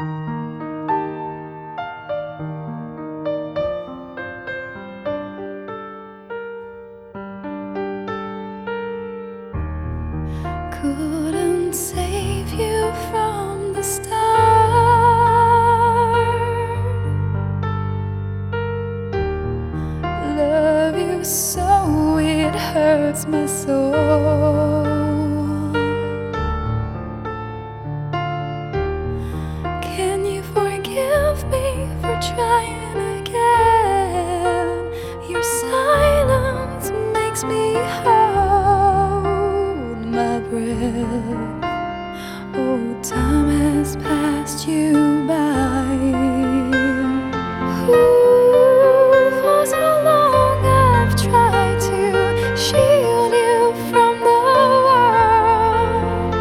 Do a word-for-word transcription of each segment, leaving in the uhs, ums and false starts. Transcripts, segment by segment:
Couldn't save you from the start. Love you so it hurts my soul. Can you forgive me for trying again? Your silence makes me hold my breath. Oh, time has passed you by. Ooh, for so long I've tried to shield you from the world.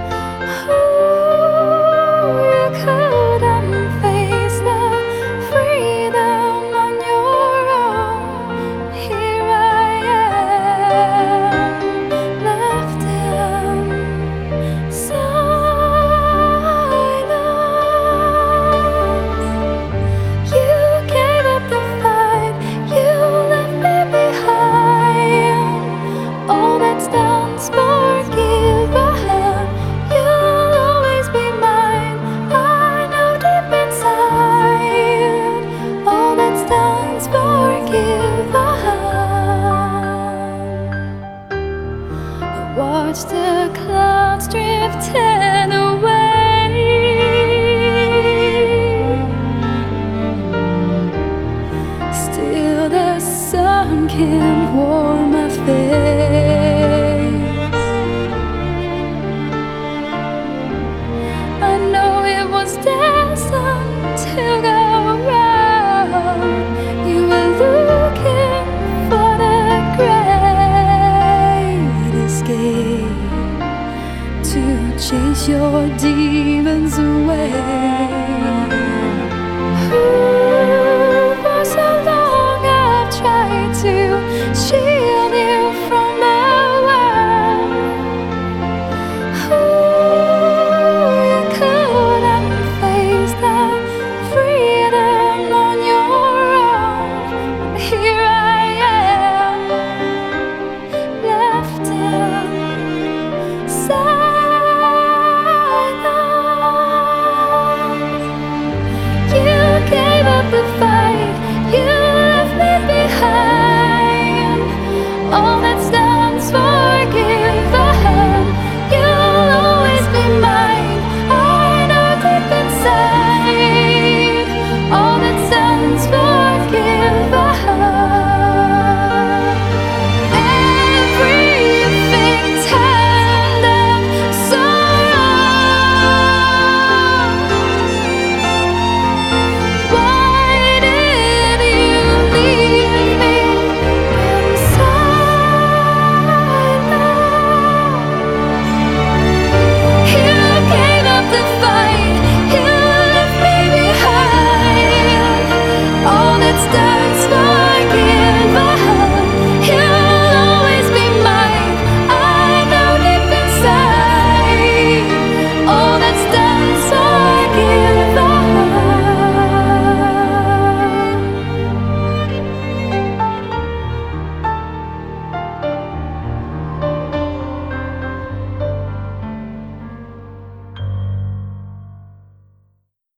Ooh, you couldn't face the freedom on your own. Here I am, left in silence. You gave up the fight, you left me behind. All that's done's forgiven. You'll always be mine. I know deep inside, all that's done's forgiven. Watch the clouds drifting away. Still the sun can warm my face. I know it was destined to go wrong. You were looking for the great escape, to chase your demons away. Ooh, for so long I've tried to shield you from the world. Ooh, you couldn't face the freedom on your own. Here I am, left in silence. You gave up the fight.